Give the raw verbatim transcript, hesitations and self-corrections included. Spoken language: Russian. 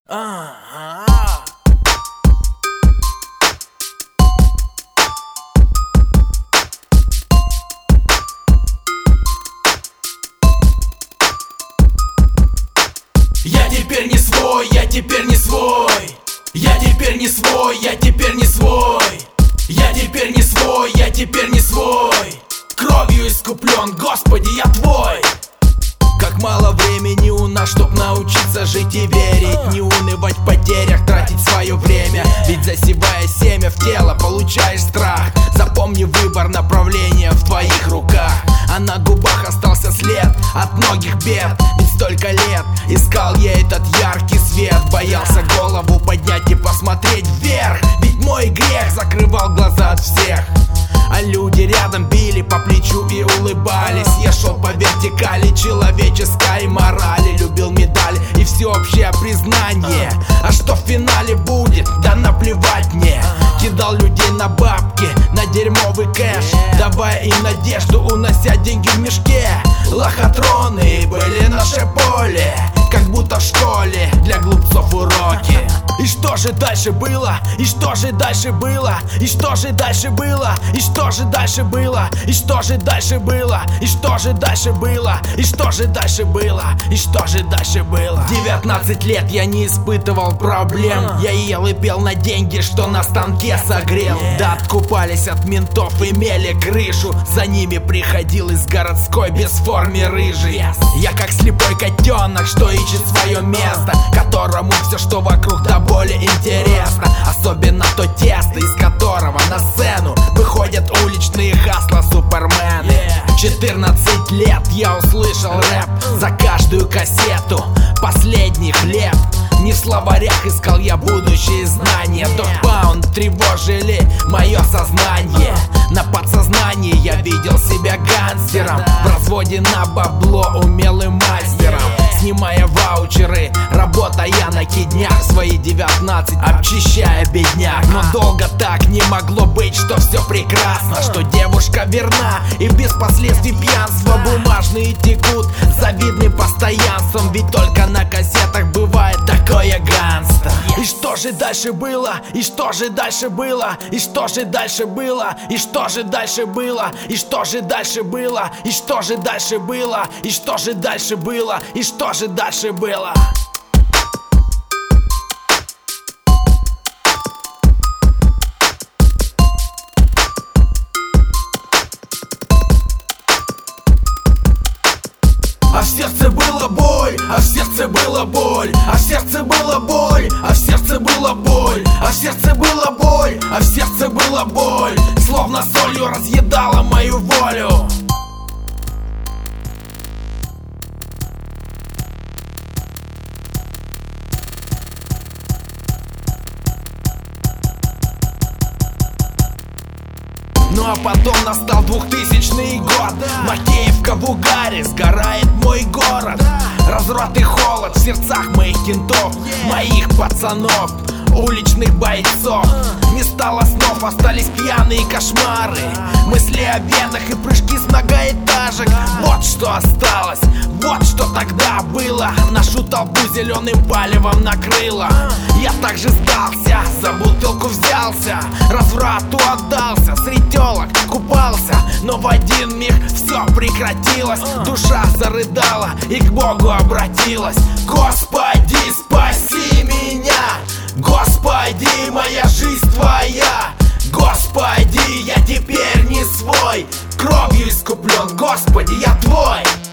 Ага. Я теперь не свой, я теперь не свой. Я теперь не свой, я теперь не свой. Я теперь не свой, я теперь не свой. Кровью искуплен, Господи, я Твой. Как мало времени у нас, чтоб научиться жить и верить, не унывать в потерях, тратить свое время. Ведь засевая семя в тело, получаешь страх. Запомни выбор направления в твоих руках, а на губах остался след от многих бед. Ведь столько лет искал я этот яркий свет, боялся голову поднять и посмотреть вверх. Ведь мой грех закрывал глаза от всех, а люди рядом били по плечу и улыбались. Я шел по вертикали человеческой морали, любил медали и всеобщее признание. А что в финале будет, да наплевать мне. Кидал людей на бабки, на дерьмовый кэш, давая им надежду, унося деньги в мешке. Лохотроны были наше поле, как будто в школе для глупцов уроки. И что же дальше было? И что же дальше было? И что же дальше было? И что же дальше было? И что же дальше было? И что же дальше было? И что же дальше было? И что же дальше было? девятнадцать лет я не испытывал проблем. Я ел и пел на деньги, что на станке согрел. Да откупались от ментов, имели крышу. За ними приходил из городской без формы рыжий. Я как слепой котенок, что ищет свое место, которому все, что вокруг, до боли интересно. Особенно то тесто, из которого на сцену выходят уличные хасла супермены. четырнадцать лет я услышал рэп за каждую кассету последних лет. Не в словарях искал я будущие знания. Догпаунд тревожили мое сознание. На подсознании я видел себя гангстером, в разводе на бабло умелым мастером, снимая ваучеры, работая на киднях. Свои девятнадцать обчищая бедняк. Но долго так не могло быть, что все прекрасно, что девушка верна и без последствий пьянства. Бумажные текут завидным постоянством, ведь только на кассетах бывает такое ганста. И что же дальше было? И что же дальше было? И что же дальше было? И что же дальше было? И что же дальше было? И что же дальше было? И что же дальше было? И что же дальше было? А в сердце была боль, а в сердце была боль, а в сердце была боль, а в сердце была боль, а в сердце была боль, а в сердце была боль, словно солью разъедала мою волю. Ну а потом настал двухтысячный год. Макеевка в угаре, сгорает мой город. Разврат и холод в сердцах моих кентов, моих пацанов, уличных бойцов. Не стало снов, остались пьяные кошмары, мысли о бедах и прыжки с многоэтажек. Вот что осталось, вот что тогда было. Нашу толпу зеленым палевом накрыло. Я также сдался, за бутылку взялся, разврату отдался, среди телок купался. Но в один миг все прекратилось, душа зарыдала и к Богу обратилась. Господи, спаси меня! Господи, моя жизнь Твоя! Господи, я теперь не свой, кровью искуплен, Господи, я Твой!